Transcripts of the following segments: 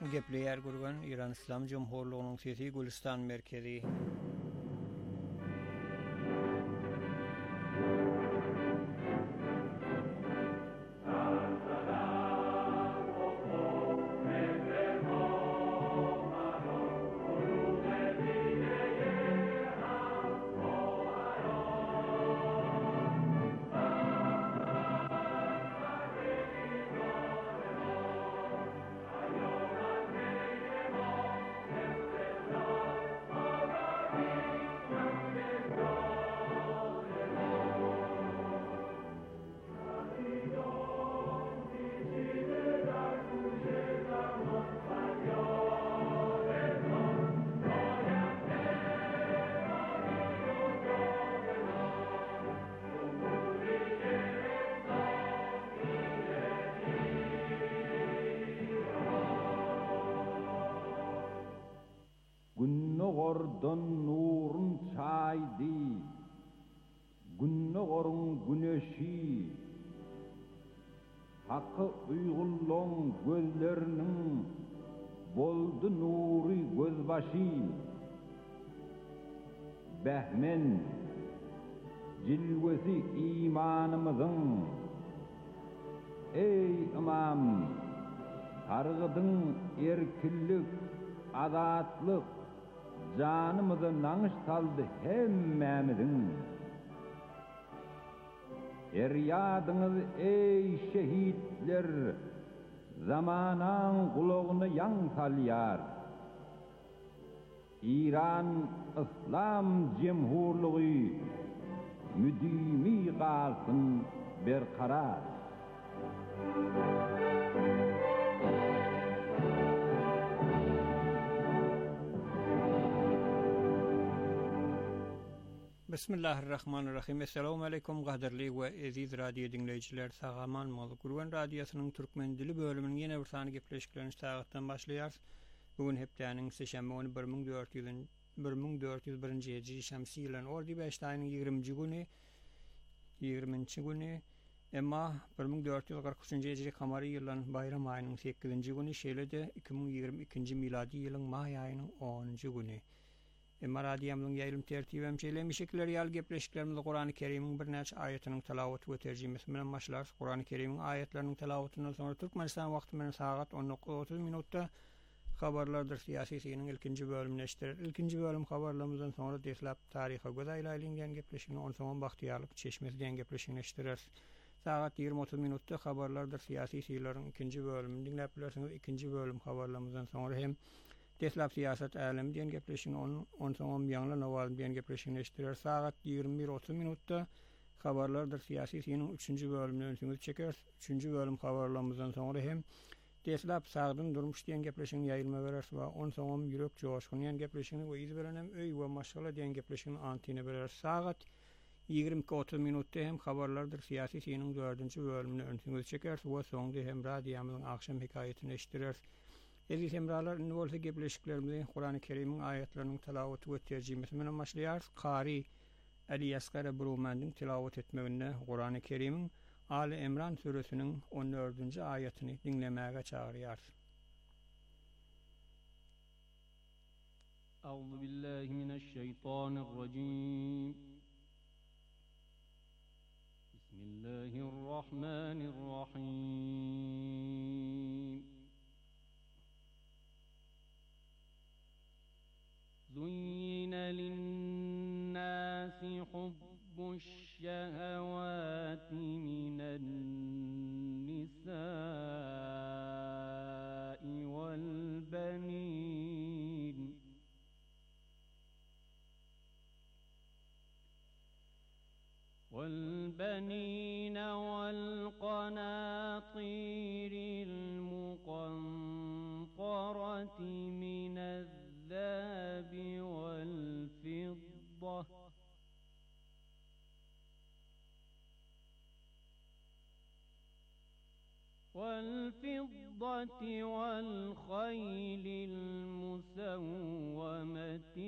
Gepleyer gurgan İran İslam Cumhurluğu'nun sesi Gülistan merkezi. Günnogordan nurun çaydı, günnogorun güneşi, hakkı uygulluğun gözlerinin boldu nuri gözbaşı, behmen cilvesi imanımızın, ey imam, targıdın erkillik, azatlık, canımızı nanış saldı hemmemizin. Feryadınız ey şehitler, zamanan kulağını yan salyar. İran İslam Cumhurluğu müdimi kalsın berkarar. Bismillahirrahmanirrahim. Assalamu alaikum gaderli we aziz radio dinleyiciler. Sagaman Malı Gurgan Radyosu'nun Türkmen dili bölümünün yeni bir sany gepleşiklerini sağattan başlayar. Bugün hepdäniň seşembe 1401-nji ýyly şamsy ýylyň ordy 5 aýynyň 20-nji güni emma 1443-nji hijri kamary ýylyň bayram aýynyň 8-nji güni şeýle-de 2022-nji miladi ýylyň may aýynyň 10-njy güni. Emma radiyamyň ýaýlym tertibi şekilleri ýaly gepleşiklerimiz Qur'an-ı Kerim'iň bir näçe aýatynyň tilawaty we terjimesi bilen başlar. Qur'an-ı Kerim'iň aýatlarynyň tilawatyndan soňra Türkmenistan wagty bilen sagat 19:30 minutda habarlardyr siýasynyň ilkinji bölümini eşdirer. İlkinji bölüm habarlarymyzdan soňra deslap taryha göz aýlaýlan gepleşigini on soňra Bahtiýarlyk çeşmesi diýen gepleşigini eşdirer. Sagat 20:30 minutda habarlardyr siýasy şeýlerin ikinji bölümini dinläp bilersiňiz. İkinji bölüm habarlarymyzdan soňra hem deslap siýasat älemi diýen gepleşigini on soňra ýaňla nawal diýen gepleşigini eşdirer. Sagat 21:30 minutda habarlardyr siýasy şeýlerin 3-nji bölümini öňsüňiz çeker. 3-nji bölüm habarlarymyzdan soňra hem deslap sagdyn durmuş diýen gepleşigini ýaýylma berer we on soňra ýürek joşgun diýen gepleşigini we iz berenem öý we maşgala diýen gepleşigini antine berer. Sagat 22:30 minutda hem habarlardyr siýasy şeýlerin 4-nji bölümini öňsüňiz çeker we soňda hem radiýamyň akşam hikaýatyny eşdirer. Eziz hemralar, indi bolsa gepleşiklerimizi Qur'an-ı Kerim'iň aýatlarynyň tilawaty we terjimesi bilen başlaýar. Qari Ali Asgar Brumandyň tilawat etmeginde Qur'an-ı Kerim'iň Ali Imran suresiniň 14-nji aýatyny dinlemäge çagyrýar. Euzu billahi mineşşeytanirracim. Bismillahirrahmanirrahim. زين للناس حب الشهوات من النساء والبنين والقناطير المقنطرة من الذهب والفضة والخيل المسومة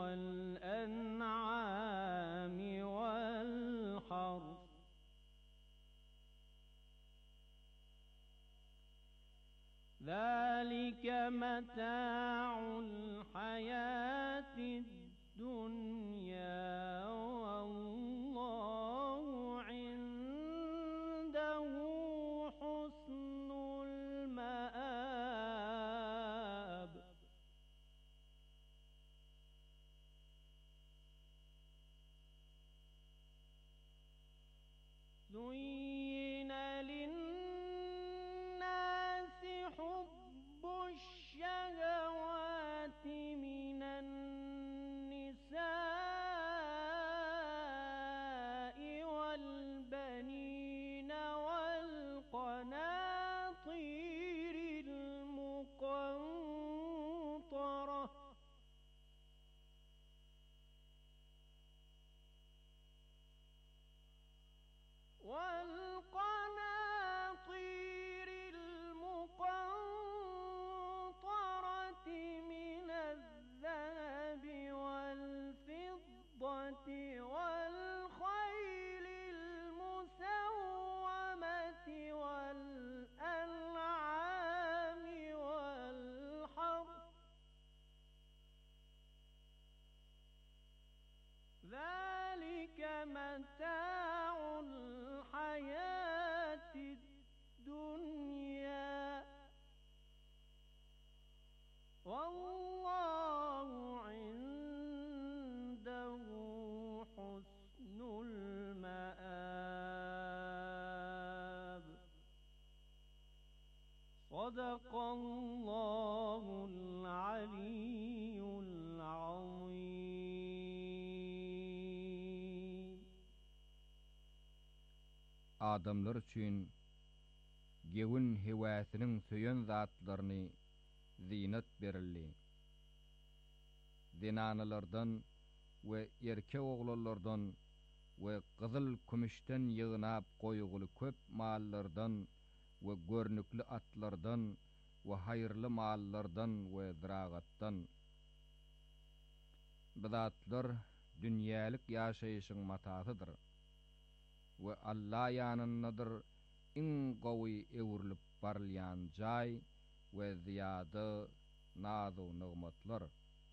والأنعام والحرث ذلك متاع الحياة الدنيا والله عنده حسن المآب زين للناس حب الشهوات من النساء والبنين والقناطير المقنطرة من الذهب والفضة والخيل المسومة والأنعام والحرث ذلك متاع الحياة الدنيا والله عنده حسن المآب صدق الله العلي العظيم. Adamlar üçün gewin hewasinin söyen zatlarını zinet berildi. Zinanalardan ve erkek oğullardan ve kızıl kümüşten yığınap koyugulu köp mallardan ve görnüklü atlardan ve hayırlı mallardan ve ziragattan. Bu zatlar dünyalık yaşayışın matatıdır. Ve Allah yanındadır in qawi evrilip barlayan jay ve ziyada nazu nimetler.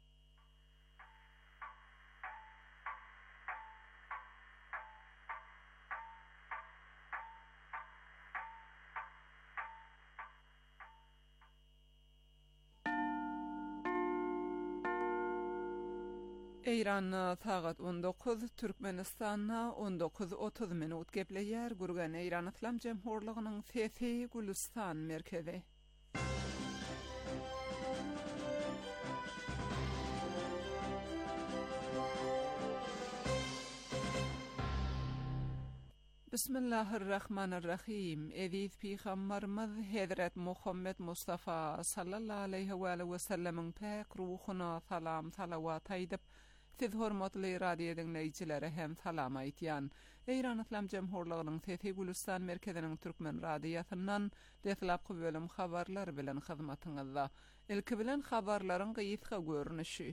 İran'na saat 19, Türkmenistan'na 19:30 minut gepleyer. Gurgan İran İslam Cemhurluğu'nun Sesi Gülistan merkezi. Bismillahirrahmanirrahim. Aziz Peygamberimiz Hazret Muhammed Mustafa sallallahu aleyhi ve sellem'in pak ruhuna salam salavat aydıp siz hormatly radio dinleyijileri hem salam aýtýan. İran İslam Cemhurluğunyň Sesi Gülistan merkeziniň türkmen radiosynyň deslapky bölüm habarlar bilen hyzmatyňyzda. Ilki bilen habarlaryň gyýyska görnüşi.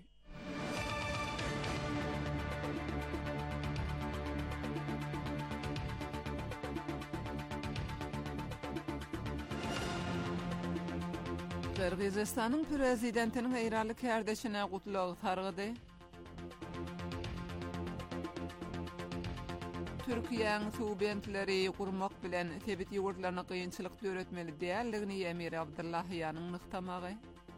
Kırgızistanyň prezidentiniň eýralik kardeşine gutlagy targydy. Türkiýeň subentleri gurmak bilen tebit ýurtlaryna kynçylyk döretmeli däldigini Emir Abdullahyanyň nyktamagy.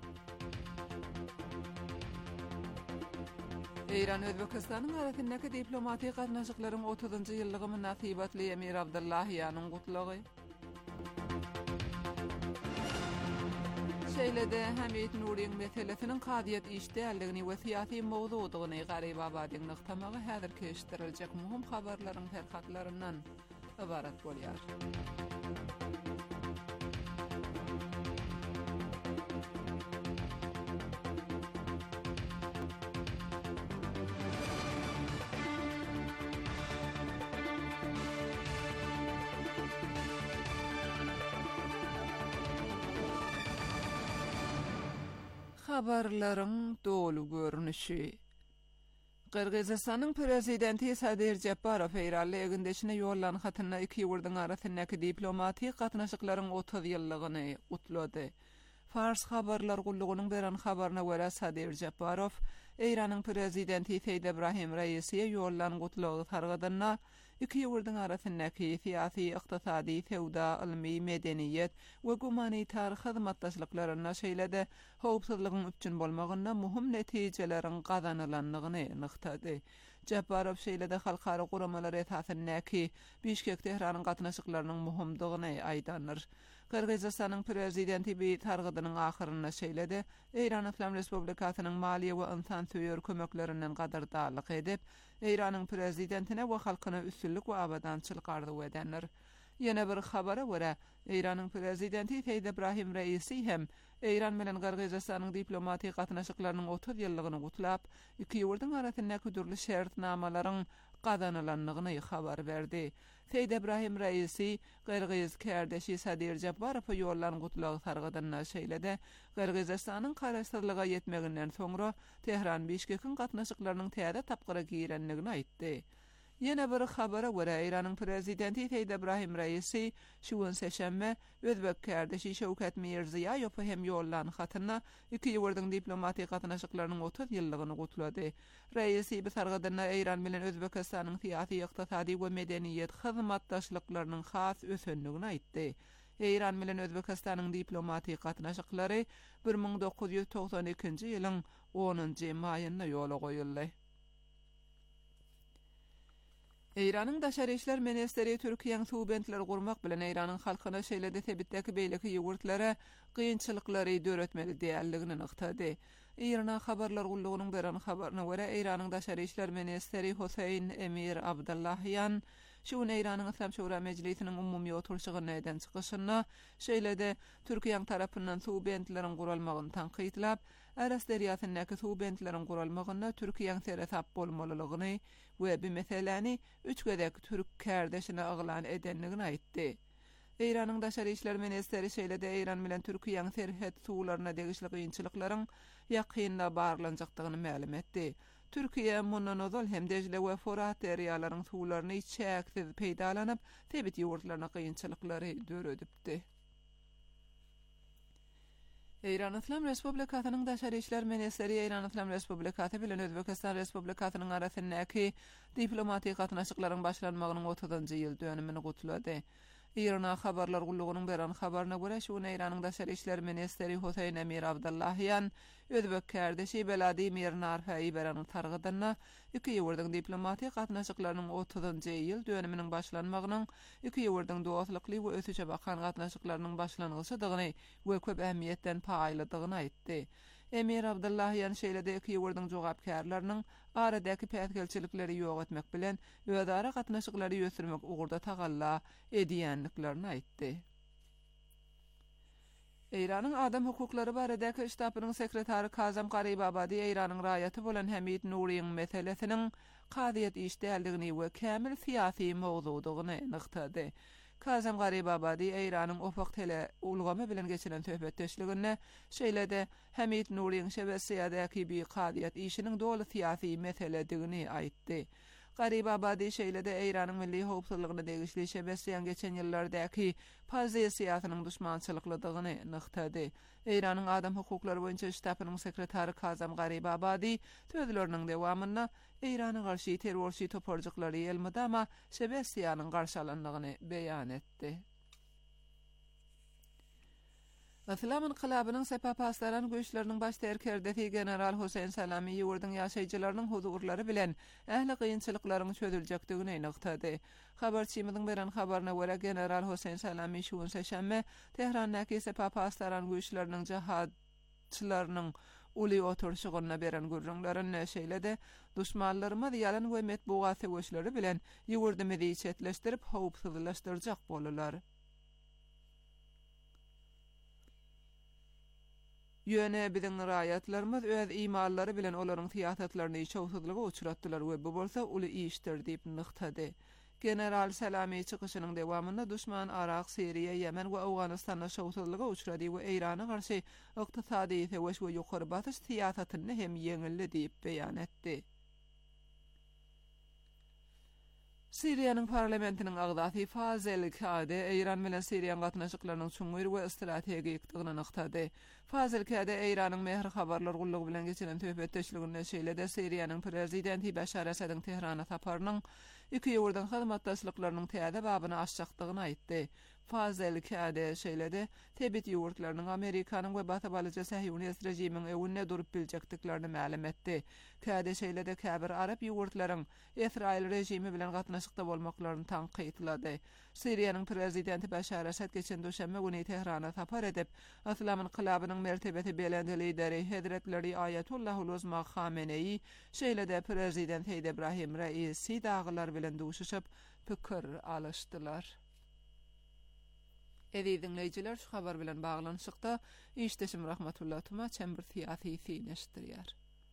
Eýran Özbekistanyň arasyndaky diplomatik gatnaşyklaryň 30-njy ýyllygy münasibatly Emir Abdullahyanyň gutlagy. Şeýlede Hamid Nuriň meselesiniň kadiýet işdäligini we syýasy mowzudygyny garyp abadyň nyktamagy häzir keşdiriljek muhim habarlaryň terhatlaryndan ibarat bolýar. Habarlaryň dolu görnüşi. Kırgızistanyň prezidenti Sadir Japarov eýraly egindeşine ýollan hatyna iki ýurduň arasyndaky diplomatik gatnaşyklaryň 30 ýyllygyny gutlady. Fars habarlar gulluğunun beren habarına göre Sadir Jabbarov, Eýranyň prezidenti Seýd Ebrahim Raisiýe ýollan gutlugy targadyna, iki ýurdyň arasyndaky syýasy, ykdysady, sewda, ilmi, medeniýet we gumanitar hyzmatdaşlyklaryna şeýlede howpsuzlygyň üçin bolmagyna muhim netijelerin gazanylanlygyny nyktady. Jabbarov şeýlede halkara guramalar esasyndaky Bişkek Tehranyň gatnaşyklarynyň muhimdygyny aýdandyr. Kyrgyzstanyň prezidenti bir targydynyň ahyryna şeýlede Eýran Islam Respublikasynyň maliýe we insan söýür kömeklerinden gadardarlyk edip, Eýranyň prezidentine we halkyna üstünlik we abadançylyk arzu edenler. Ýene bir habara görä, Eýranyň prezidenti Seýd Ebrahim Raisi hem Eýran bilen Kyrgyzstanyň diplomatik gatnaşyklarynyň 30 ýyllygyny gutlap, iki ýurdyň arasyndaky türlü şertnamalaryň gazanylanlygyny habar berdi. Seýd Ebrahim Raisi, Kyrgyz kärdeşi Sadir Jabbarov ýollan gutlugy targadyna şeýlede, Kyrgyzstanyň karaşdyrlyga ýetmeginden soňra Tehran Bişkekiň gatnaşyklarynyň täze tapgyra girenligini aýtdy. Ýene bir habara görä, Eýranyň prezidenti Seýd Ebrahim Raisi şu seşemme Özbek kärdeşi Şewket Mirziýaýow hem ýollan hatyna iki ýurdyň diplomatik gatnaşyklarynyň 30 ýyllygyny gutlady. Raisi bu targadyna Eýran bilen Özbekistanyň syýasy, ykdysady we medeniýet hyzmatdaşlyklarynyň has ösenligini aýtdy. Eýran bilen Özbekistanyň diplomatik gatnaşyklary 1992-nji ýylyň 10-njy maýyna ýola goýuldy. Eýranyň daşary işler ministeri Türkiýanyň suwbentler gurmak bilen Eýranyň halkyna şeýlede sebitdäki beýleki ýurtlary kynçylyklary döretmeli diýerligini nyktady. Eýrana habarlar gullugynyň beren habaryna görä, Eýranyň daşary işler ministeri Husayn Emir Abdullahyan şu Eýranyň Islam Şura Mejlisiniň umumy oturşygyna eden çykyşyna şeýlede Türkiýanyň tarapyndan suwbentleriň guralmagyny tanqidlap, Aras deriýasyndaky suwbentleriň guralmagyna Türkiýanyň terasap bolmalylygyny we bu meseleni üç gedek türk kärdeşine aglan edenligini aýtdy. Eýranyň daşary işler ministeri şeýlede Eýran bilen Türkiýanyň serhet suwlaryna degişli kynçylyklaryň ýakynda barlanjakdygyny ma'lum etdi. Türkiýe mundan ozal hem Dejle we Forat deriýalaryň suwlaryny çäksiz peýdalanyp, tebit ýurtlaryna kynçylyklary döredipdi. Eýran Islam Respublikasynyň daşary işler ministeri Eýran Islam Respublikasy bilen Özbekistan Respublikasynyň arasyndaky diplomatik gatnaşyklaryň başlanmagynyň 30-njy ýyl dönümini gutlady. Eýrana habarlar gullugynyň beren habaryna görä, şu Eýranyň daşary işler ministeri Husayn Emir Abdullahyan Özbek kärdeşi Beladimir Narfaý beren targadyna iki ýurdyň diplomatik gatnaşyklarynyň 30-njy ýyl dönüminiň başlanmagynyň iki ýurdyň dostlukly we ösüçe bakan gatnaşyklarynyň başlanyşydygyny we köp ähmiýetden paýlydygyny aýtdy. Emir Abdullahyan şeýlede iki ýurdyň jogapkärlarynyň aradaky pätgelçilikleri ýok etmek bilen öýdara gatnaşyklary ýötürmek ugurda tagalla edýänliklerini aýtdy. Eýranyň adam hukuklary baradaky ştabynyň sekretary Kazam Garibabadi Eýranyň raýaty bolan Hamid Nuriýň meselesiniň qadiýet iş däldigini we kämil syýasy mowzudygyny nyktady. Kazam Garibabadi Eýranyň Ofak tele ulgamy bilen geçiren töhbetdeşligine şeýlede Hamid Nuriýň şebesiýadaky bir qadiýet işiniň doly syýasy meseledigini aýtdy. Garibabadi şeýlede Eýranyň milli howpsuzlygyna degişli şebesiýan geçen ýyllardaky pozisiýasynyň düşmançylyklydygyny nyktady. Eýranyň adam hukuklary boýunça ştabynyň sekretary Kazam Garibabadi sözleriniň dewamyna Eýranyň garşy terrorçy toparjyklary elmydama şebesiýanyň garşalandygyny beýan etdi. Islam inqilabynyň sepapaslaryň güýçleriniň baş terkerdesi general Husayn Salami ýurdyň ýaşaýjylarynyň huzurlary bilen ähli kynçylyklaryň çözüljekdigini nyktady. Habarçymyzyň beren habaryna görä, general Husayn Salami şu seşemme Tehrandaky sepapaslaryň güýçleriniň jihadçylarynyň uly oturşygyna beren gürrüňlerini şeýlede düşmanlarymyz ýalan we metbuat güýçleri bilen ýurdymyzy çetleşdirip howpsuzlaşdyrjak bolalar. Ýöne biziň raýatlarymyz öz imanlary bilen olaryň syýasatlaryny çowsuzlyga uçratdylar we bu bolsa uly işdir diýip nyktady. General Salami çykyşynyň dewamynda düşman Irak, Siriýa, Yemen we Awganystanda çowsuzlyga uçrady we Eýrana garşy ykdysady täwes we ýokary batyş syýasatyny hem ýeňildi diýip beýan etdi. Siriýanyň parlamentiniň agdaty Fazel Kade Eýran bilen Siriýan gatnaşyklarynyň çuňyr we strategikdigini nyktady. Fazel Kade Eýranyň mehr habarlar gullugy bilen geçiren töhbetdeşligine şeýlede Siriýanyň prezidenti Başar Esadyň Tehrana saparynyň iki ýurdan hyzmatdaşlyklarynyň täze babyny açjakdygyny aýtdy. Fazel Kade şeýlede tebit ýurtlarynyň Amerikanyň we Batı balyja Sahyonist rejimiň ewine durup biljekdiklerini ma'lum etdi. Kade şeýlede käbir Arap ýurtlaryň Israil rejimi bilen gatnaşykda bolmaklaryny tanqytlady. Siriýanyň prezidenti Başar Esad geçen döşembe güni Tehrana sapar edip, Islam inqilabynyň mertebeti belende lideri Hazretleri Ayatullahul Uzma Khamenei şeýlede prezident Heyd Ibrahim Raisi daglar bilen duşuşyp pikir alışdylar. Dinleyijiler şu habar bilen baglanşykda işdeşim rahmetullah tuma çembir siyasi fineşdirýär.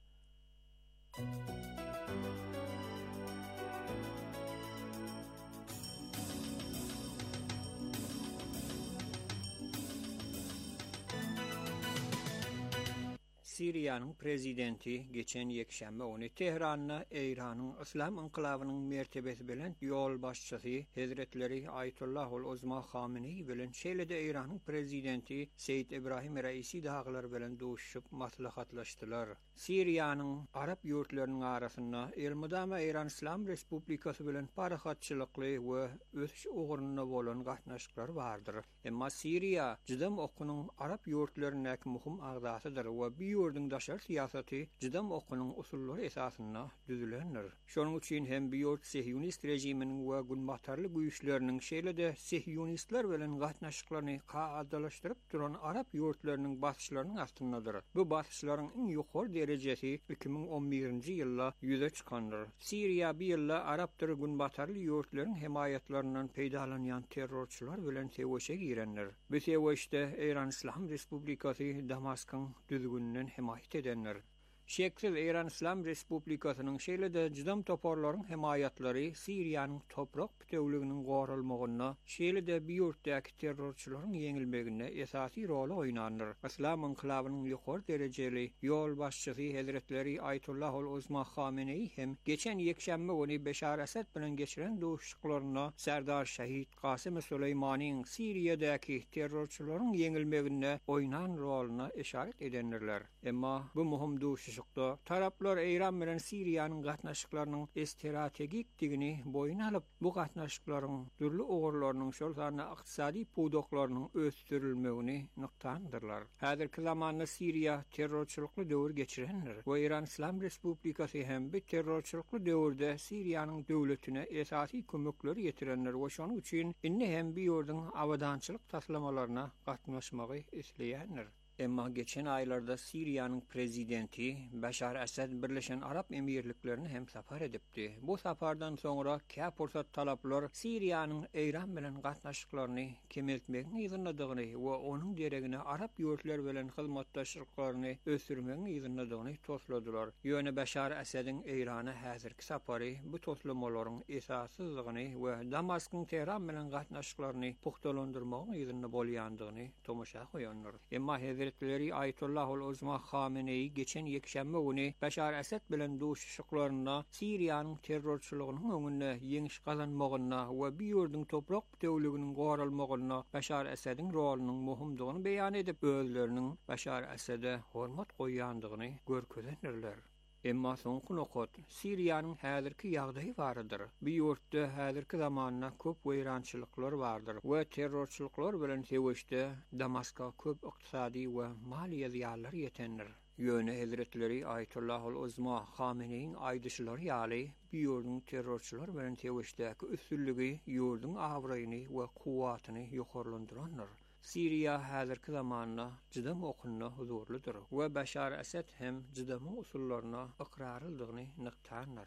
Siriýanyň prezidenti geçen ýekşänbe ony Tehranyna Eýranyň Islam inqilabynyň mertebesi bilen ýol başçysy Hazretleri Ayatullahul Uzma Khamenei bilen şeýlede Eýranyň prezidenti Seyyid Ibrahim Raisi daglar bilen duşuşyp maslahatlaşdylar. Siriýanyň Arap ýurtlarynyň arasynda Elmudama Eýran İslam Respublikasy bilen parahatçylykly we ötüş ugruna bolan gatnaşyklar bardyr. Emma Siriýa jydam okunyň Arap ýurtlarynyň muhim agdatydyr we bir ýurdun daşar siýasaty jydam okunyň usullary esasynda düzülendir. Şonuň üçin hem bir ýurt Sahyonist rejiminiň we günbatarly güýçleriniň şeýlede Sahyonistler bilen gatnaşyklaryny kaadalaşdyryp duran Arap ýurtlarynyň basyşlarynyň astyndadyr. Bu basyşlaryň iň ýokary derejesi 2011-nji ýylda ýüze çykandyr. Siriýa bir ýylda Arap türü günbatarly ýurtlaryň himayetleriniň peýdalanýan terrorçylar bilen seweşe girenler. Bu seweşde Eýran İslam Respublikasy Damaskyň düzgününden himayet edenler. Şeksiz Eýran İslam Respublikasynyň şeýlede jydam toparlaryň himayatlary Siriýanyň toprak bütewliginiň goralmagyna, şeýlede bir ýurtdaky terrorçylaryň ýeňilmegine esasy rol oýnandyr. Islam inqilabynyň ýokary derejeli ýol başçysy Hazretleri Ayatullahul Uzma Khamenei hem geçen ýekşänbe güni Başar Esad bilen geçiren duşuşyklaryna Serdar Şahid Qasim Süleýmanyň Siriýadaky terrorçylaryň ýeňilmegine oýnan roluny işaret edenlerler. Emma bu muhim duşuşykda taraplar Eýran bilen Siriýanyň gatnaşyklarynyň strategikdigini boýuna alyp, bu gatnaşyklaryň türlü ogurlarynyň şol sany ykdysady pudoklarynyň ösdürilmegini nyktandyrlar. Häzirki zamanda Siriýa terrorçylykly döwür geçirendir. We Eýran İslam Respublikasy hem bir terrorçylykly döwürde Siriýanyň döwletine esasy kömekleri ýetirenler we şonuň üçin inni hem bir ýurdun awadançylyk taslamalaryna gatnaşmagy isleýänler. Emma geçen aylarda Siriýanyň prezidenti Başar Esad Birleşen Arap Emirliklerini hem sapar edipdi. Bu sapardan soňra käp pursat talaplar Siriýanyň Eýran bilen gatnaşyklaryny kemeltmegiň ýygynydygyny we onuň deregine Arap ýurtlar bilen hyzmatdaşlyklaryny ösürmegiň ýygynydygyny tosladylar. Ýöne Başar Esadyň Eýrana häzirki sapary bu toslamalaryň esassyzlygyny we Damaskyň Tehran bilen gatnaşyklaryny puhtalandyrmagyň ýygyny bolýandygyny tomaşa goýanlar. Emma Hazretleri Ayatullahul Uzma Khamenei geçen ýekşänbe güni Başar Esad bilen duşuşyklaryna Siriýanyň terrorçylygynyň öňünde ýeňiş gazanmagyna we bir ýurdun toprak bütewliginiň goralmagyna Başar Esadyň rolunyň muhimdigini beýan edip, özleriniň Başar Esada hormat goýandygyny görkezenlerler. Emma soňky nokot Siriýanyň häzirki ýagdaýy bardyr. Bir ýurtda häzirki zamanda köp weýrançylyklar bardyr we terrorçylyklar bilen seweşde Damaska köp ykdysady we maliýe ziýanlar ýetendir. Ýöne Hazretleri Ayatullahul Uzma Khameneiň aýdyşlary ýaly bir ýurdun terrorçylar bilen seweşdäki üstünligi ýurdun awraýyny we kuwatyny ýokarlandyranlar. Siriýa häzirki zamanda jydam okunyna huzurludyr we Başar Esad hem jydam usullaryna iqrarlydygyny nyktandyr.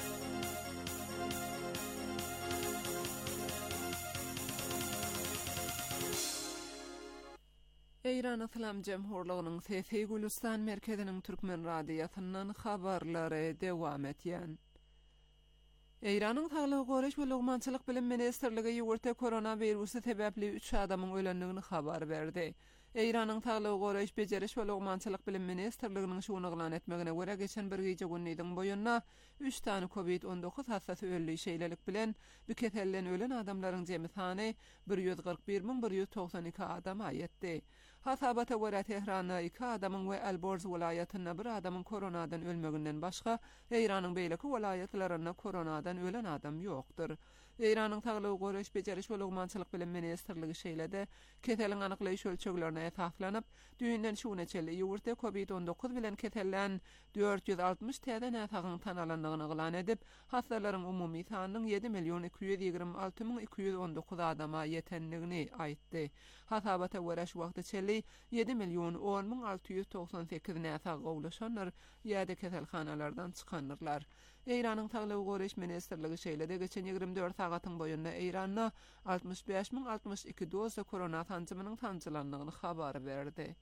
Eýran Islam Jemhurlygynyň Sesi Gülistan merkeziniň türkmen radiýasyndan habarlary dewam etýän. Eýranyň Saglyk Goraş we Lugmançylyk bilim ministrligi ýurtda koronawirusi sebäpli 3 adamyň ölendigini habar berdi. Eýranyň Taglyk Goraýş Bejeriş we Logmançylyk bilim ministrliginiň şuny glan etmegine görä geçen bir gece günniň boýunna 3 tane COVID-19 hassasy ölüli şeýlelik bilen bu keselden ölen adamlaryň jemy sany 141.192 adama ýetdi. Hasabata görä Tehranda 2 adamyň we Alborz welaýatyna bir adamyň koronadan ölmeginden başga Eýranyň beýleki welaýatlaryna koronadan ölen adam ýokdur. Eýranyň Taglyk Goraýş Bejeriş we Logmançylyk bilim ministrligi şeýlede keseliň anyklaýyş ölçeglerine esaslanyp düýünden şu neçeli ýurtda COVID-19 bilen kesellen 460 täze näsagyň tanalandygyny glan edip, hassalaryň umumy sanynyň 7.226.219 adama ýetenligini aýtdy. Hasabata görä şu wagtda çeli 7.10.698 näsag gowlaşanlar ýa-da keselhanalardan çykanlar. Eýranyň Taglyk Goraýş ministrligi şeýlede geçen 24 sagatyň boýundan Eýranda 65.062 doza korona tanjymynyň tanjylandygyny habar berdi.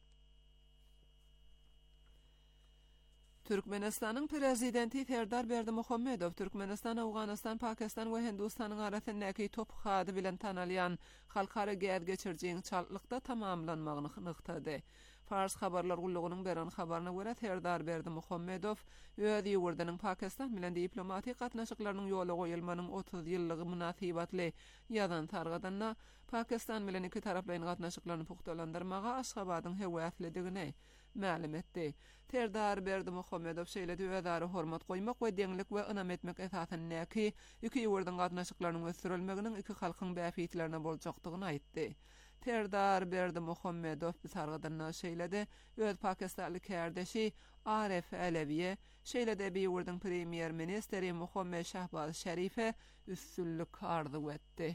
Türkmenistanyň prezidenti Serdar Berdimuhammedow Türkmenistan, Awganystan, Pakistan we Hindistanyň arasyndaky top hady bilen tanalýan halkara gäz geçirjiň çallykda tamamlanmagyny nyktady. Fars habarlar gullugynyň beren habaryna görä Serdar Berdimuhammedow öz ýurdunyň Pakistan bilen diplomatik gatnaşyklarynyň ýola goýulmanyň 30 ýyllygy munasybatly ýazan targadanna Pakistan bilen iki taraplaryň gatnaşyklaryny puhtalandyrmaga Aşgabatyň hewäslidigini ma'lum etdi. Serdar Berdimuhammedow şeýledi özara hormat goýmak we deňlik we ynam etmek esasyndaky iki ýurduň gatnaşyklarynyň ösdürilmeginiň iki halkyň bäfitlerine boljakdygyny aýtdy. Serdar Berdimuhammedow bu targadanna şeýledi öz Pakistanly kärdeşi Arif Alawiye şeýlede bir ýurduň premier ministri Muhammed Shahbaz Sharife üstünlük arzu etdi.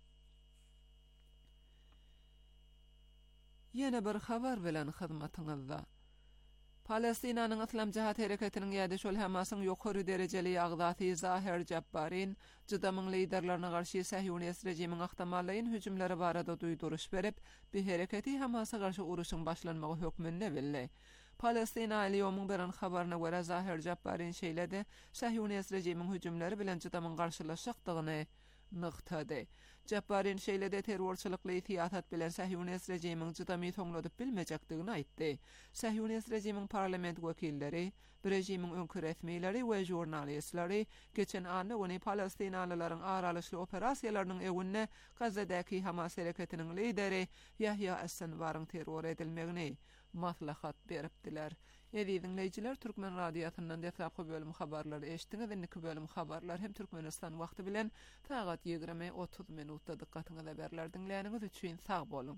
Yine bir habar bilen hyzmatyňyzda. Palestinanyň Islam Jihat Hereketiniň ýa-da şol Hamasyň ýokary derejeli ýagdaty Zahir Jabbarin jydamyň liderlerine garşy Sahyonist rejimiň ahtamallyň hüjümleri barada duýduruş berip, bu hereketi Hamasa garşy uruşyň başlanmagy hökmünde bildi. Palestina ýomyň beren habaryna görä Zahir Jabbarin şeýledi, Sahyonist rejimiň hüjümleri bilen jydamyň garşylaşykdygyny nyktady. Jabbarin şeýlede terrorçylykly siýasat bilen Sahyonist rejimiň jydamy toňladyp bilmejekdigini aýtdy. Sahyonist rejimiň parlament wekilleri, rejimiň öňkü resmiýetleri we jurnalistleri geçen anda ony Palestinalylaryň aralyşly operasiýalarynyň ewine Gazadaky Hamas hereketiniň lideri Yahya As-Sanwaryň terror edilmegini maslahat beripdiler. Dinleyijiler, Türkmen radiosynyň defapy bölüm habarlary eşitdiňiz. Indi bölüm habarlar hem Türkmenistan wagty bilen saat 20:30 minutda dikkatiňize berler. Dinleýäniňiz üçin sag bolun.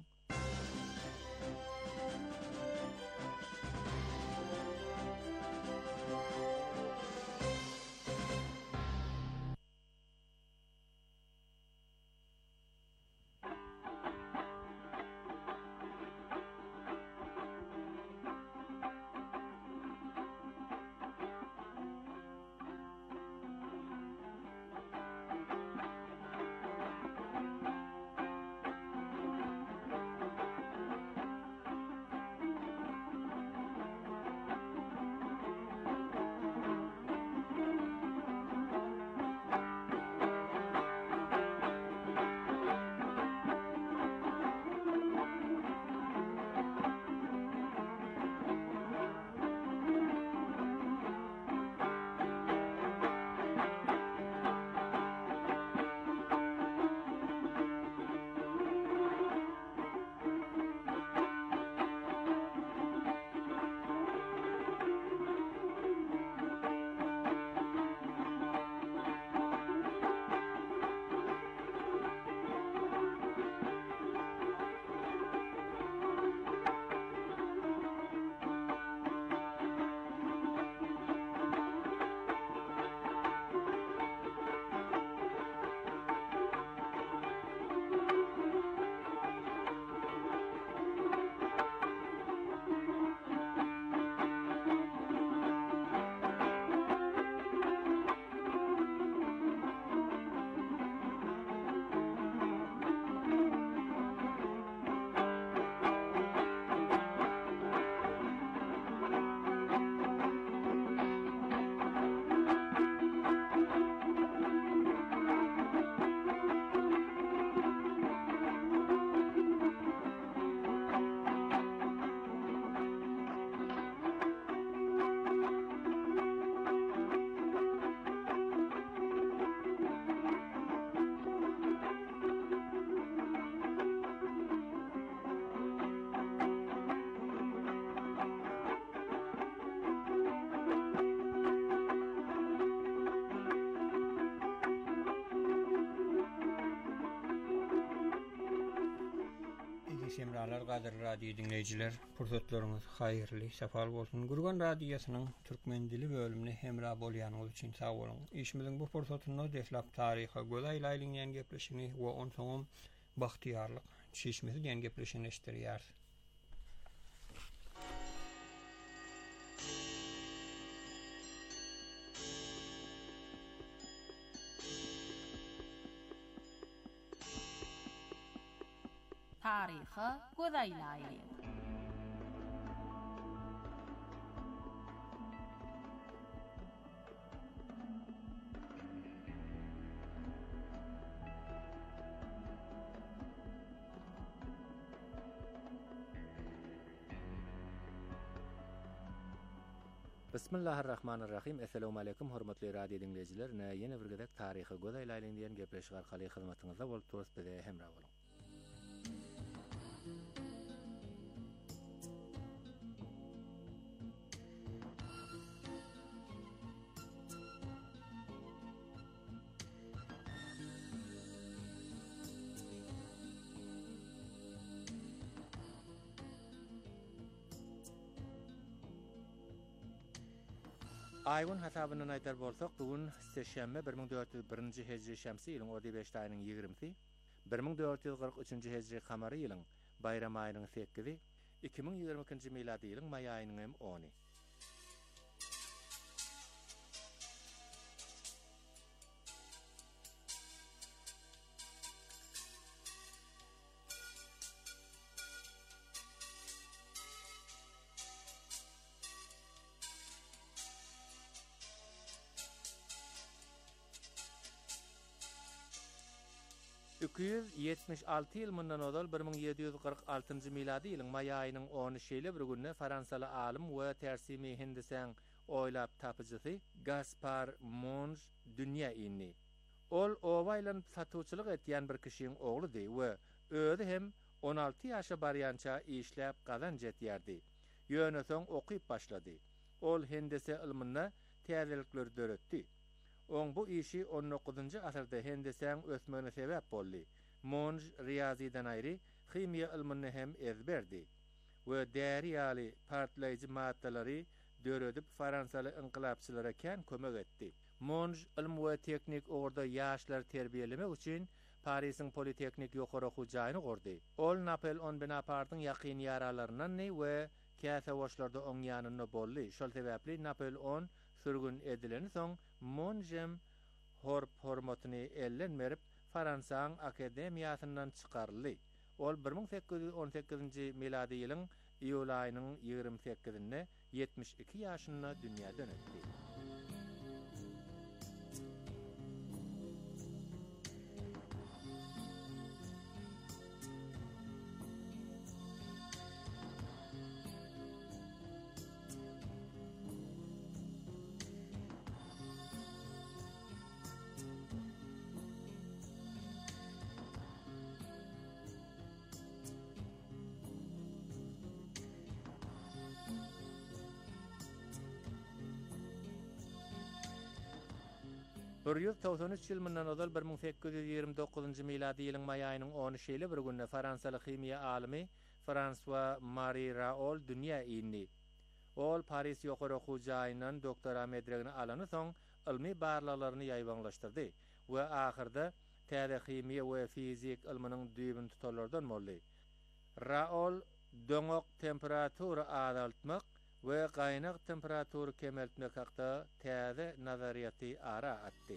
semralar gadir radio dinleyijiler, pursatlaryňyz haýyrly, safal bolsun. Gurgan radiosynyň türkmen dili bölümine hemra bolýanyňyz üçin sag bolun. Işimiziň bu pursatyny deslap taryha göz aýlaýlan gepleşini we on soňam bahtiýarlyk, çeşmesi diýen gepleşini eşdirýär. Taryha göz aýlaýly. Bismillahirrahmanirrahim. Assalamu alaykum hormatly radio dinleyijiler. Ýene bir gezek taryhy göz aýlaýlan diýen gepleşik arkaly hyzmatyňyzda bolup turys bize hemra bolun. Aýgyn hasabyny aýtar bolsak, bugün seşşembe 1401-nji hejri şemsi ýylyň 15 aýynyň 20-si, 1443-nji hejri kamary ýylyň bayram aýynyň 8-i, 2022-nji miladi ýylyň may aýynyň 10-y. ...276 ýyl mundan odal 1746-njy miladi ýylyň may aýynyň 10-şeýle bir günne Fransaly alim we tersimi Hindistan oýlap tapyjysy Gaspar Monge dünýä indi. Ol owaýlan satywçylyk etýän bir kişiň ogludy we özi hem 16 ýaşa barýança işläp gazanç etýärdi. Ýöne soň okyp başlady. Ol Hindise ilmynda täzelikler döretdi. On bu işi 19-njy asyrda Hindistan ösmegine sebäp boldy. Monge riýazydan aýry himiýa ilmini hem ezberdi we däriýaly partlaýjy maddalary döredip Fransaly inqilapçylara kän kömek etdi. Monge ilm we teknik orda ýaşlar terbiyelemek üçin Parysyň Politeknik ýokary okujagyny gordy. Ol Napoleon Bonaparte'yň ýakyn ýaralaryndan we käse waşlarda oň ýanyna boldy. Şol sebäpli Napoleon sürgün edileni soň Monjem hormatyny ellenmerip Fransaň akademiýasyndan çykarly. Ol 1818-nji miladi ýylyň iýul aýynyň 28-nde 72 ýaşynda dünýäden ötdi. Burýuz 93 ýyl mundan odal 1829-njy miladi ýylyň may aýynyň 10-şeýle bir günde Fransaly himiýa alimi François Marie Raoul dünýä indi. Ol Paris ýokary okujagynyň doktora medregini alany soň ilmi barlaklaryny ýaýbanlaşdyrdy we ahyrda täze himiýa we fizik ilminiň düýbün tutarlardan boldy. Raoul döňok temperatury azaltmak we gaýnak temperatury kemeltmek hakda täze nazariýaty ara atdy.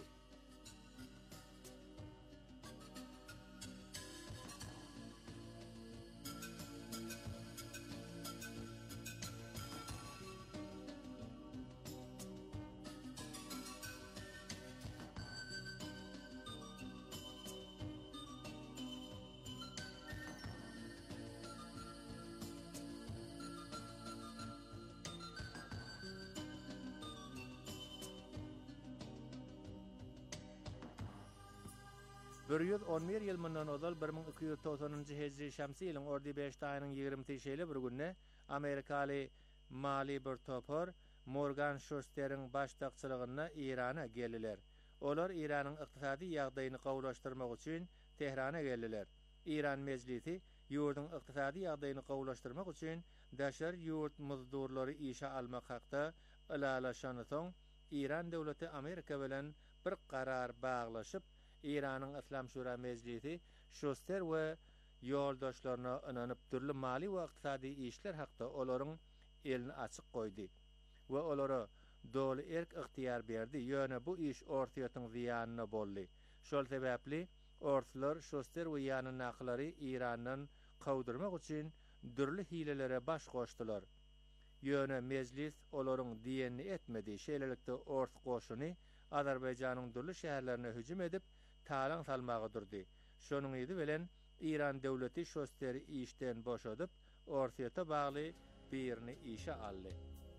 Burýuz 11 ýyl mundan odal 1290-njy hejri şemsi ýylyň 15 aýynyň 20-şeýle bir günne Amerikaly mali bir topar Morgan Schuster'in başdakçylygyna Irana geldiler. Olar Iranyň ykdysady ýagdaýyny gowlaşdyrmak üçin Tehrana geldiler. İran meclisi Ýurdun ykdysady ýagdaýyny gowlaşdyrmak üçin daşar ýurt muzdurlary işe almak hakda ılalaşany soň İran döwleti Amerika bilen bir garar baglaşyp İranyň Islam Şura Mejlisi Schuster we ýoldaşlaryna ynanyp türli mali we ykdysady işler hakda olaryň elini açyk goýdy we olara dolu erk ıhtiýar berdi. Ýöne bu iş ortaýatyň ziýanyna boldy. Şol sebäpli ortlar Schuster we ýanyň naklary İrandan kawdyrmak üçin dürli hilelere baş goşdylar. Ýöne mejlis olaryň diýenini etmedi. Şeýlelikde ort goşuny Azerbaýjanyň dürli şäherlerine hüjüm edip talan salmagy durdy. Şonuň ýedi bilen İran döwleti Schuster'i işden boşadyp ortaýata bagly birini işe aldy.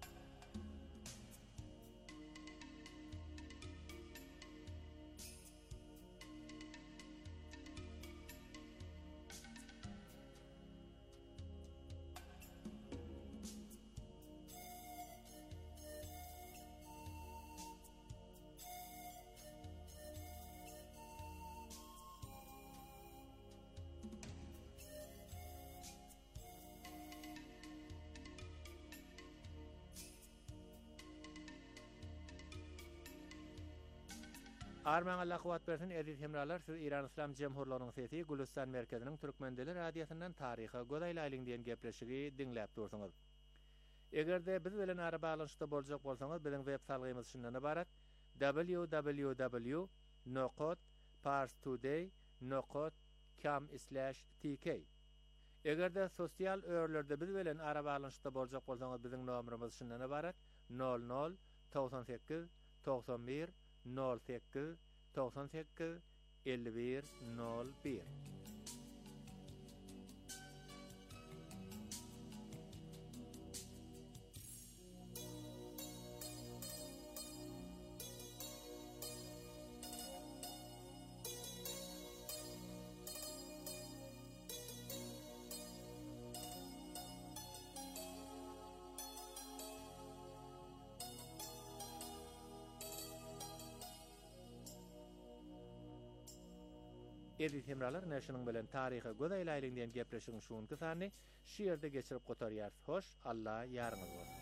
Arman Allah kuwat bersin edit hemralar siz İran İslam Cemhurlarynyň sesi Gülistan merkeziniň Türkmendeli radiýasyndan taryha godaýly aýlyň gepleşigi dinläp dursaňyz. Egerde biz bilen ara baglanyşda boljak bolsaňyz biziň web salgymyz şundan ibarat: www.parstoday.com/tk. Egerde sosial örlerde biz bilen ara baglanyşda boljak bolsaňyz biziň nomerimiz şundan ibarat: 00 98 91 08 98 51 01. Edit hemralar näşiniň bilen taryha godaýly aýlyň diýen gepleşigiň şuň kysany şiýerde geçirip gotarýar. Hoş, Allah ýarňyz bolsun.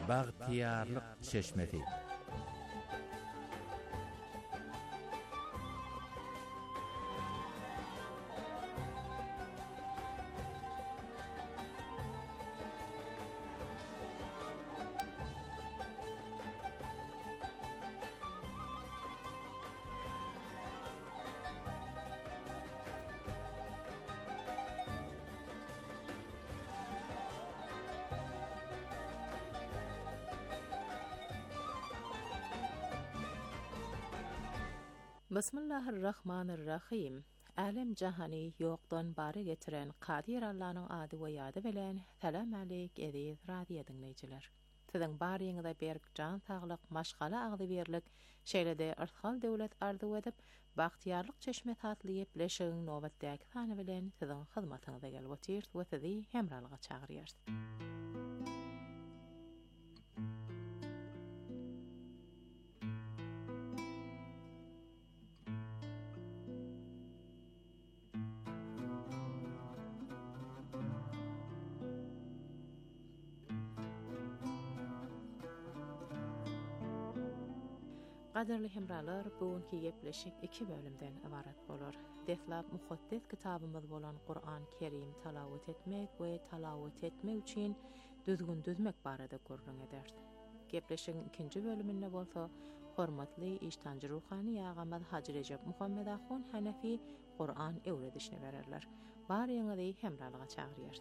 Baghtiyarlyk çeşmesi. Bismillahirrahmanirrahim. Alem cahani yoqdan bari getiren Qadir Allah'ın adı we ýady bilen salam aleyk ediz radio dinleýijiler. Siziň baryňyzda berk can saglyk, maşgala agdy berlik, şeýlede arhal döwlet arzu edip, baghtiyarlyk çeşme tatlyp leşigiň nowatdaky sany bilen siziň hyzmatyňyza gelip otyr we sizi hemralyga çagyrýar. Qadarly hemralar, bugünkü gepleşik 2 bölümden ibaret bolar. Deslap muqaddes kitabymyz bolan Qur'an Kerim talawut etmek we talawut etmek üçin düzgün düzmek barada gurrun eder. Gepleşigiň 2-nji bölüminde bolsa, hormatly iştancı ruhani ýagamyz Haji Recep Muhammed Ahun Hanefi Qur'an öwredişini bererler. Baryňyzy hemralyga çagyrýar.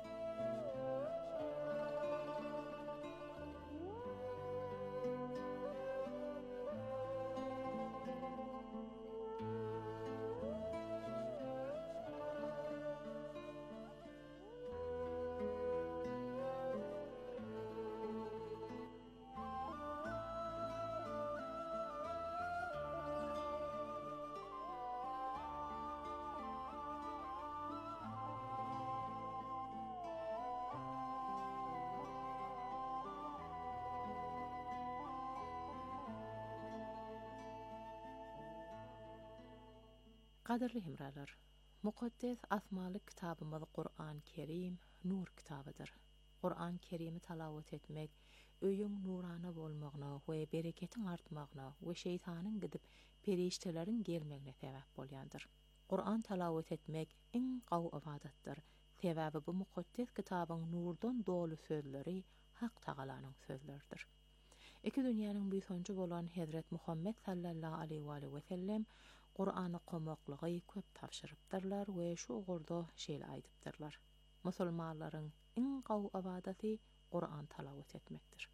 Qadarly hemralar, muqaddes asmaly kitabymyz Qur'an Kerim nur kitabydyr. Qur'an Kerimi talawut etmek, öýüň nurana bolmagyna we bereketiň artmagyna we şeýtanyň gidip perişteleriň gelmegine sebäp bolýandyr. Qur'an talawut etmek iň gawy ibadatdyr. Sebäbi bu muqaddes kitabyň nurdan dolu sözleri Hak Tagalanyň sözleridir. Iki dünýäniň büýüsünçi bolan Hazrat Muhammed sallallahu aleyhi we sellem Qur'any qomaklygy köp tapşyrypdyrlar we şu ugurda şeýle aýdypdyrlar. Musulmanlaryň iň gawy ibadaty Qur'an talawut etmekdir.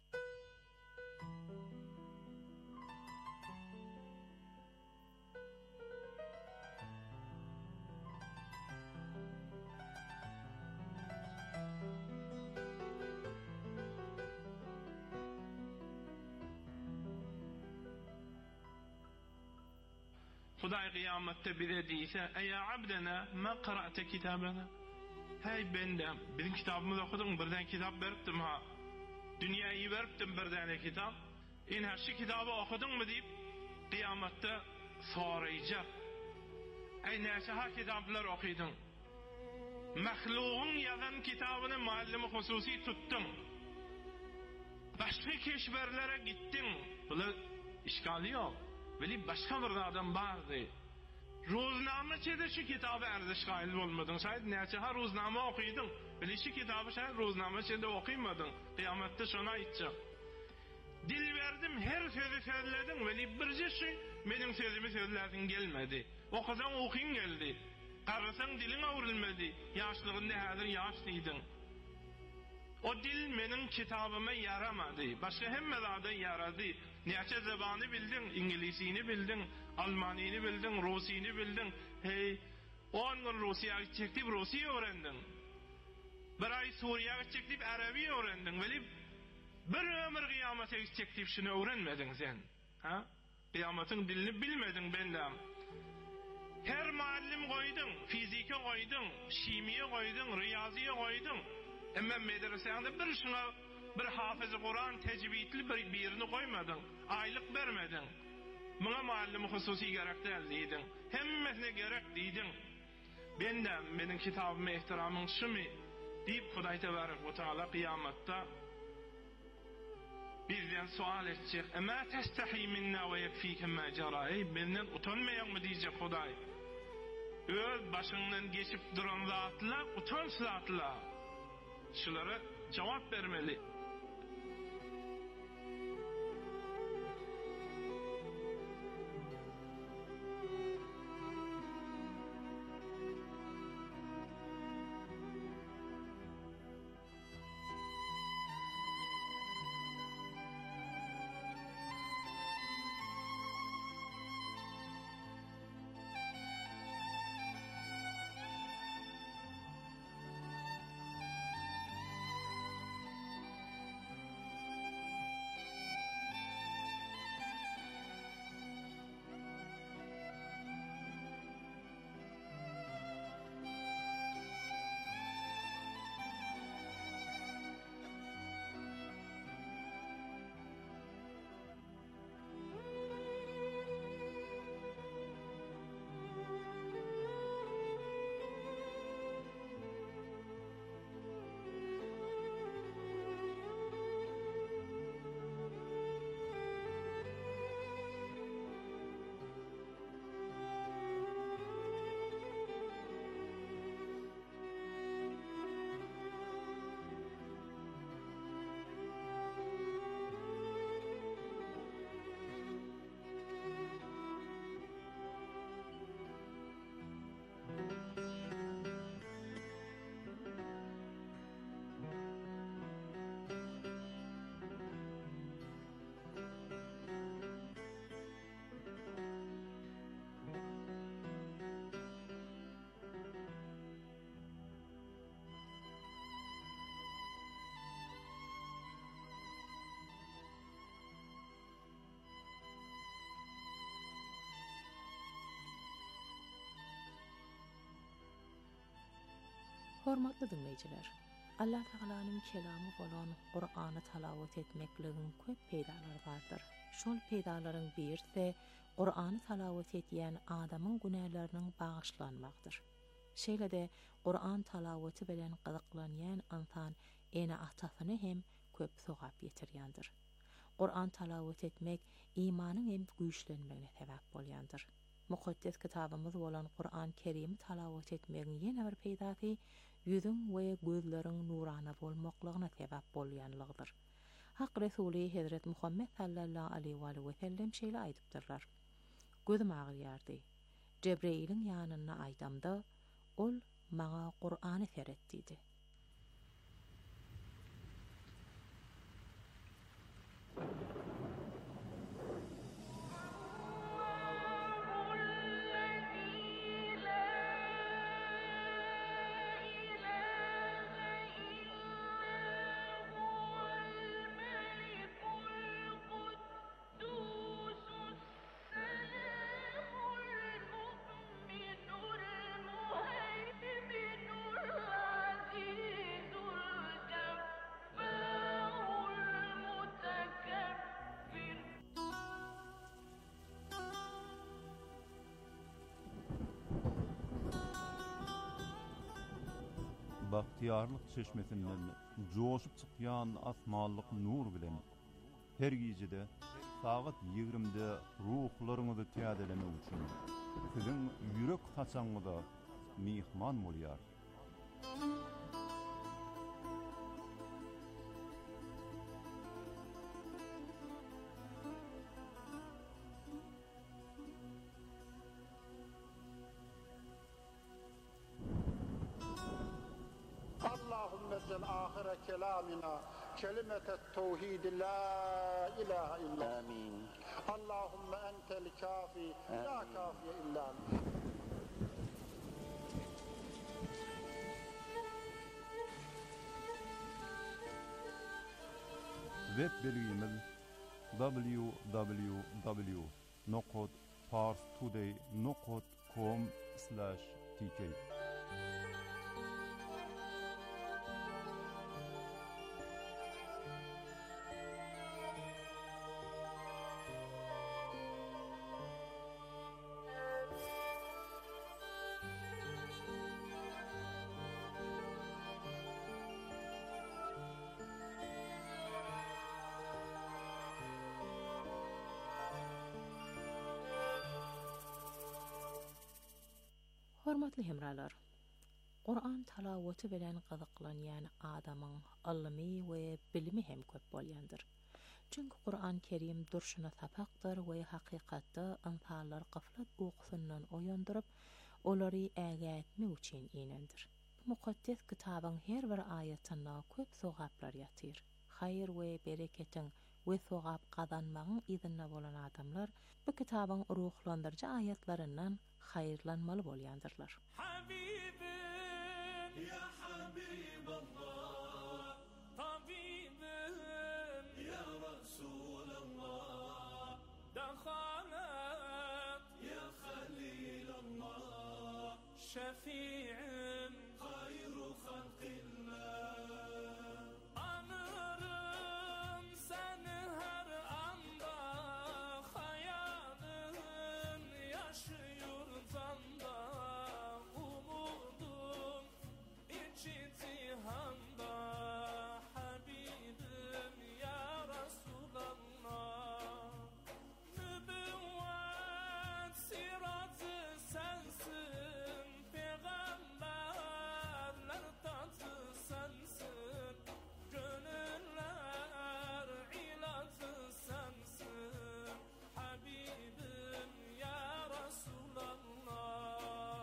Hudaý kıyamatda bize diýse: "Ey abdena, ma qara'ta kitabana?" Hey bendem, bizim kitabymyzy okudyň, birden kitap beripdim ha. Dünýäyi beripdim birden kitap. En her şu kitabı okudyňmy diýip kıyamatda soraýjak. Ey näçe ha kitaplar okuýdyň? Mahluğun yazan kitabını muallimi hususi tuttum. Başka keşberlere gittim. Bula işgali yok. Veli başka bir adam vardı. Rozname çede şu kitabı erziş gail olmadın. Şayet näçe ha rozname okuydun. Veli şu kitabı şayet rozname çede okuymadın. Kıyamette şuna aytjak. Dil verdim, her sözü sözledim. Veli birce şey benim sözümü sözledin gelmedi. Okusan okuyun geldi. Qarısan dilin avrilmedi. Yaşlığında hazır yaşlıydın. O dil benim kitabıma yaramadı. Başka hemmezade yaradı. Näçe zabany bildin, İngilizini bildin, Almanini bildin, Rusini bildin. Hey, 10 gün Rusiýaga çekip Rusiýa öwrendin. Bir ay Suriýaga çekip Arabi öwrendin. Veli bir ömür kıyamata çekip şunu öwrenmedin sen. Ha? Kıyamatyň dilini bilmedin bendem. Her muallim koydun, fizike koydun, şimiye koydun, riyaziye koydun. Emma medreseňde bir şuna bir hafız Kur'an tecvidli birini koymadın, aylık vermedin. Buna muallimi hususi gerek diýdin. Hemmesine gerek diýdin. Bendem benim kitabıma ihtiramın şu mi? Deyip Hudaý tebarek we taala kıyamatda bizden sual edecek. Ema testahi minna ve yekfike ma jara. Benden utanmayan mı diyecek Huday. Öz başından geçip duran zatlar, utanç zatlar. Şulara cevap vermeli. Hormatly dinleyijiler, Allah Taala'nın kelamı bolan Qur'any talawat etmekligin köp peýdalar bardyr. Şol peýdalaryň birisi Qur'any talawat etýän adamyň günäleriniň bagyşlanmagydyr. Şeýle-de Qur'an talawaty bilen gyzyklanýan insan ene atasyny hem köp sowap ýetirýändir. Qur'an talawat etmek imanyň hem güýçlenmegine sebäp bolýandyr. Mukaddes kitabymyz bolan Qur'an Kerim talawat etmegiň ýene bir peýdasy yüzüň we gözleriň nurana bolmaklygyna sebäp bolýanlygydyr. Hak Resuli Hazret Muhammed sallallahu aleyhi ve sellem şeýle aýdypdyrlar. Gözüm agyrýardy. Cebrail'in ýanyna aýdamda, ol maňa Qur'any seretdi. Bahtiyarlyk çeşmesinden joşup çykýan asmanlyk nur bilen her gecede saat 20'de ruhlaryňyzy täzelemek üçin siziň ýürek haçaňyza mihman bolýar. آخر كلامنا كلمة التوحيد لا إله إلا آمين. اللهم أنت الكافي لا كافي إلا أنت. Web belgimiz www.parstoday.com/tk. Hormatly hemralar, Qur'an talawaty bilen gyzyklanýan adamyň ilmi we bilimi hem köp bolýandyr. Çünki Qur'an Kerim durşuna tapakdyr we hakykatda insanlar gaflat uykusyndan oýandyryp, olary ägätmek üçin inendir. Mukaddes kitabyň her bir ayatynda köp sowaplar ýatyr. Hayır we bereketiň we sowap gazanmagyň izinle bolan adamlar bu kitabyň ruhlandyrjy ayatlaryndan hayırlanmaly bolýandyrlar. Ya Habiballah, tabibim ya Resulallah, dakhalat ya Khalilallah, şefi'im hayru halqillah. Anırım seni her anda, hayalın yaşıyor zanda. Cihanda Habibim ya Resulallah, nübüvvet siratı sensin, peygamberler tatı sensin, gönüller ilacı sensin, Habibim ya Resulallah.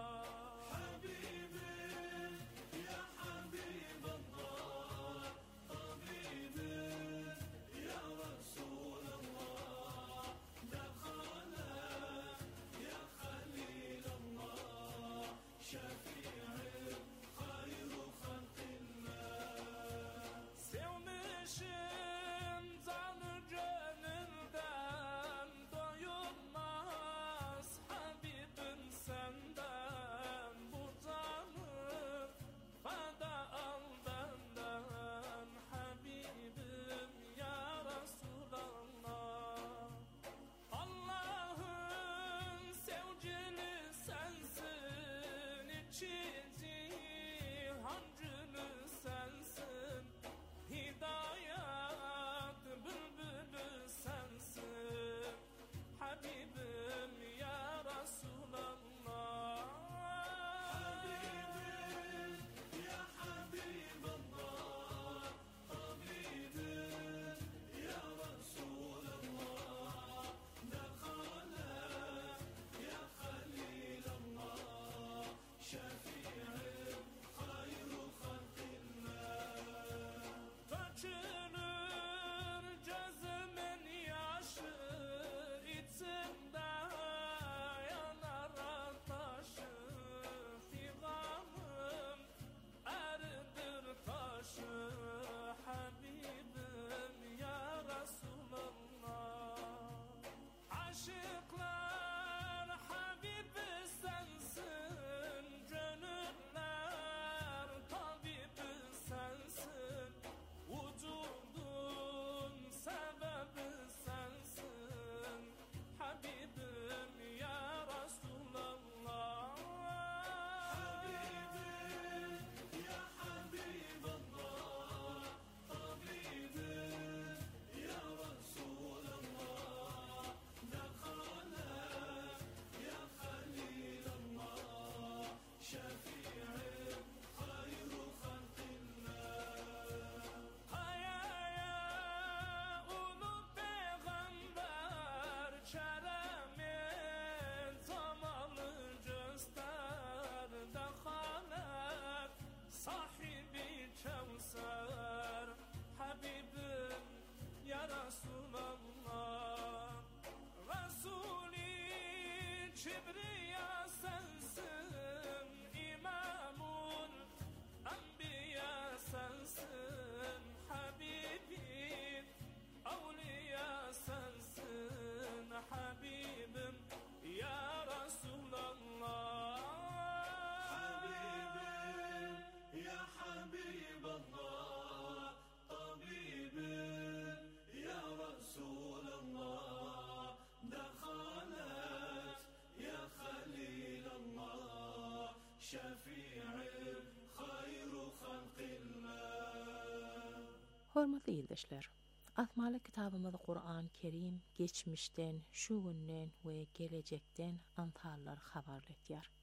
Hormatly ýurtdaşlar, asmaly kitabymyz Qur'an Kerim geçmişden, şu günden we gelecekden antallar habar etýär.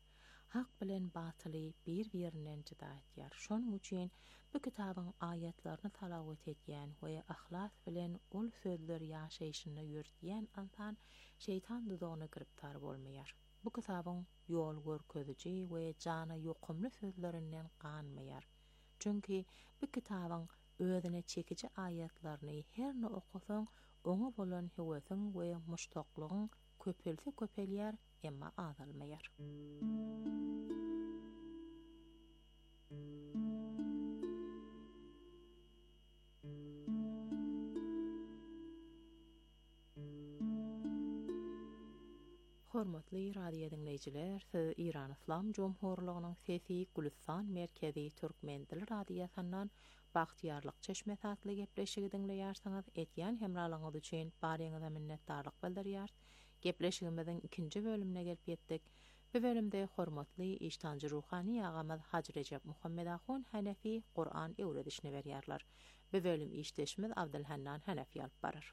haq bilen batyly bir-birinden jyda etýär. Şonuň üçin bu kitabyň ayetlerini talawat etýän we ahlas bilen ol sözler ýaşaýyşyna ýürtýän antan şeytan dudagyna giriptar bolmaýar. Bu kitabyň ýol görkeziji we jana ýokumly sözlerinden ganmaýar. Çünki bu kitabyň özüne çekiji ayetlerini herne okusaň oňa bolan hewesiň we muştaklygyň köpelse köpelýär, emma azalmaýar. Hormatly radio dinleyijiler, siz İran İslam Jomhurlygynyň Sesi Gülistan merkezi türkmen dili radiosundan Bagtyarlyk çeşme tatly gepleşigi dinleýärsiňiz. Etýän hemralygyňyz üçin baryňyza minnetdarlyk bildirýär. Gepleşigimiziň ikinji bölümine gelip ýetdik. Bu bölümde hormatly iştancı ruhani agamy Hacı Recep Muhammed Ahun Hanefi Qur'an öwredişini berýärler. Bu bölüm işleşimiz Abdülhannan Hanefi alyp barar.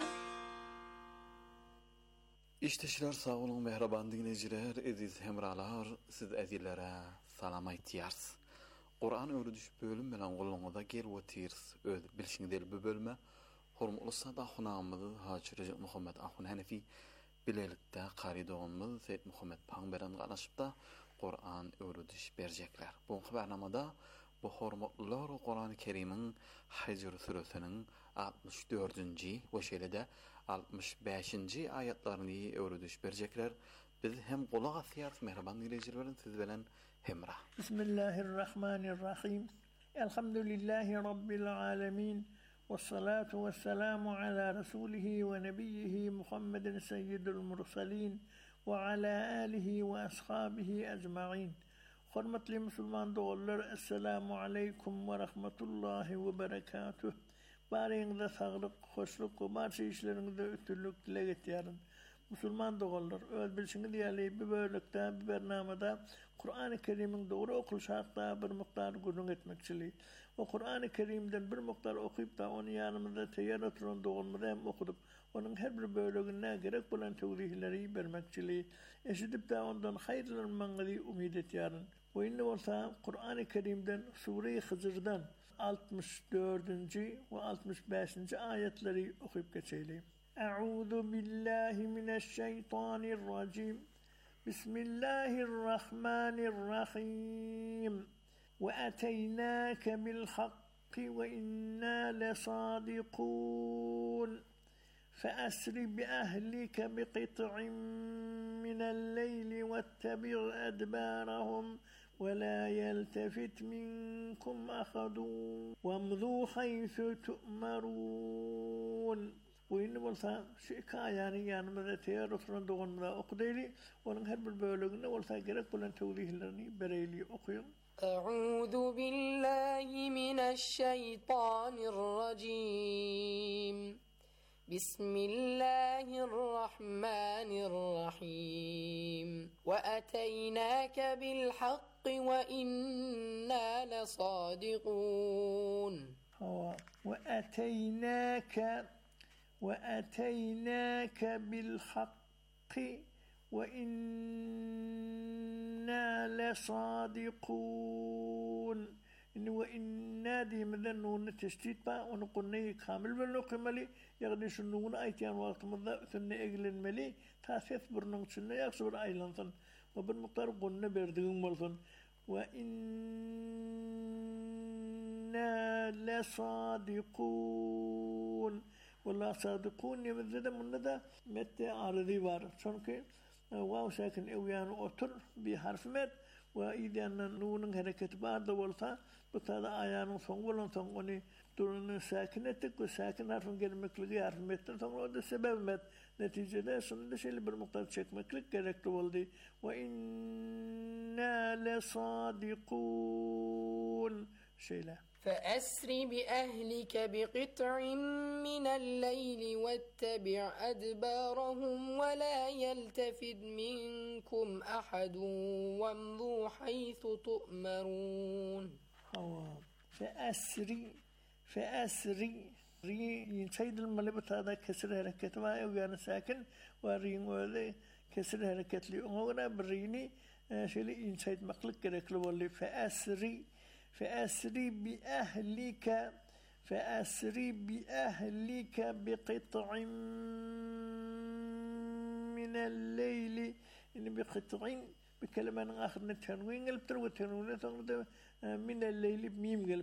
İşteşler sağ olun, mehraban dinleyiciler, ediz hemralar, siz edillere salam aýtýars. Qur'an öwrediş bölüm bilen goluňyza gel otyrs, öz bilşiňiz bu bölüme hormatly sada hunamyzy Hacı Recep Muhammed Ahun Hanefi bilelikde qarydoğumyz Seyyid Muhammed Peygamberden garaşypda Qur'an öwrediş berjekler. Bu habarnamada bu hormatlylar Qur'an-ı Kerim'in Hicr suresinin 64-nji we şeýle-de 65-nji ayetlerini öwrediş berjekler. Biz hem gulak asyýar, mehraban dinleyijiler, siz bilen hemra. Bismillahirrahmanirrahim. Elhamdülillahi rabbil alamin. Vessalatu vesselamu ala rasulihi ve nebiyyihi Muhammedin seyyidil mursalin ve ala alihi ve ashabihi ecma'in. Hormatly musulman dogallar, assalamu aleykum ve rahmetullahi ve berekatuh. Baryňyza saglyk, hoşluk we barça işleriňizde ötürlük dile getýärin. Musulman dogallar, öz bilşiňiz ýaly bu bölükde, bu bernamada Qur'an-ı Kerim'iň dogry okulyş hakda bir mukdar gurrun etmekçilik. O Qur'an-ı Kerim'den bir mukdar okuyup da onu yanımızda teýär oturan dogalmyzy hem okudup, onun her bir bölügine gerek bolan tewdihleri bermekçilik. Eşidip de ondan haýrlanmagyny umyt etýärin. Bu indi bolsa Qur'an-ı Kerim'den Sure-i Hızır'dan 64-nji ve 65-nji ayetleri okuyup geçelim. Euzu billahi mineşşeytanirracim. Bismillahirrahmanirrahim. Ve ateynâke bil hakki ve innâ lesadikûn. فأسر بأهلك بقطع من الليل واتبع أدبارهم ولا يلتفت منكم أحد وامضوا حيث تؤمرون. وإن bolsa şu hikaýany ýanymyza teýär oturan doganmyza okudyly, onuň her bir bölügine bolsa gerek bolan tewdihlerini bereýli okuýun. A'udhu billahi mineşşeytanirracim. Bismillahirrahmanirrahim. Ve ateynâke bil hakki ve innâ lesadikûn. Ve ateynâke bil hakki ve innâ lesadikûn. Ve inna diýmeden nunu teşdit ba, onu qunnayi kamil bilen okymali, ýagny şu nunu aýtýan wagtymyzda üstüne egilenmeli, tasfet burnuň içinde ýaksy bir aýlansyn we bir mukdar qunna berdigiň bolsun. Ve inna lesadikûn. Wala sadikûn ýemizde munda da mette arady bar. Çünki waw sakin ewýany otur bir harf met ve ýa-da nunun hareketi bar da bolsa, bu tada ayağının son bolan son onu durunu sakin ettik ve sakin harfin gelmekligi harfin metden sonra o da sebep met. Neticede sonunda şöyle bir muktar çekmeklik gerekli oldu. Ve inna lesadikûn. Şöyle. فأسر بأهلك بقطع من الليل واتبع أدبارهم ولا يلتفت منكم أحد وامضوا حيث تؤمرون. فأسري ينسيد الملبط هذا كسر حركة ما يعني ساكن ورين وذا كسر حركة لي أمورنا بريني شيء إنسايد مقلق كرك لولي فأسري بأهلك بقطع من الليل إن بقطع بكلمة آخر التنوين التنوين من الليل بميم